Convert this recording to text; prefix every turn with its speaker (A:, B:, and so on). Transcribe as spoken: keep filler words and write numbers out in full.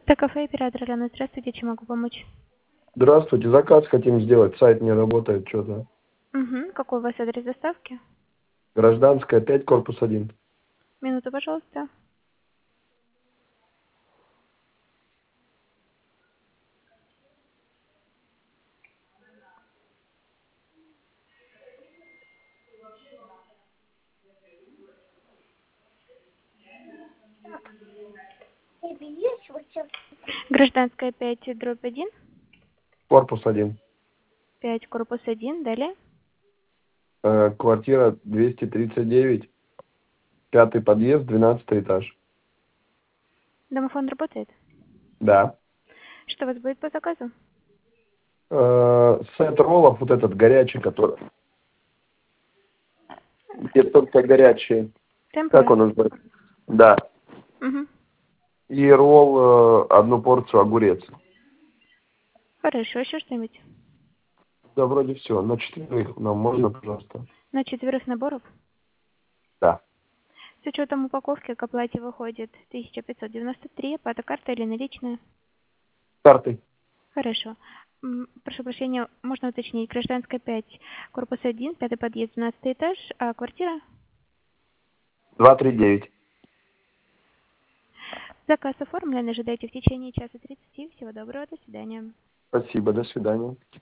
A: Так, кафе, оператор Алена, здравствуйте, чем могу помочь?
B: Здравствуйте, заказ хотим сделать, сайт не работает что-то.
A: Угу. Какой у вас адрес доставки?
B: Гражданская, пять, корпус один.
A: Минуту, пожалуйста. Гражданская пять, дробь один,
B: Корпус один.
A: пять, корпус один, далее.
B: Э, квартира двести тридцать девять, пятый подъезд, двенадцатый этаж.
A: Домофон работает?
B: Да.
A: Что у вас будет по заказу?
B: Э, сет роллов, вот этот горячий, который... Где только горячие. Как
A: Темпура?
B: он называется? Да.
A: Угу.
B: И ролл, э, одну порцию огурец.
A: Хорошо, еще что-нибудь?
B: Да, вроде все. На четверых нам можно, пожалуйста?
A: На четверых наборов?
B: Да.
A: С учетом упаковки к оплате выходит тысяча пятьсот девяносто три, оплата карта или наличная?
B: Картой.
A: Хорошо. М, Прошу прощения, можно уточнить. Гражданская пять, корпус один, пятый подъезд, двенадцатый этаж, а квартира?
B: два три девять.
A: Заказ оформлен. Ожидайте в течение часа тридцати. Всего доброго. До свидания.
B: Спасибо, до свидания.